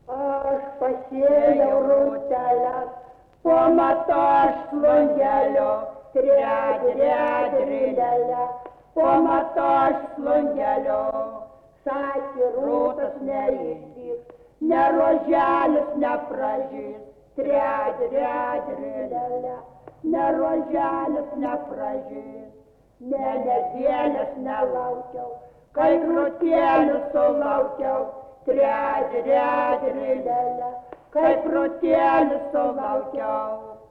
Aš pasėjau rūtelės, po mataš slungelio, tredrelę, po mataš slungelio. Sakė, rūtas neišdyks, ne roželis nepražys, tredrelę, ne roželis nepražys. Ne nedėlės nelaukiau, kai krūtėlių sulaukiau, tredrelę, kai krūtėlių sulaukiau.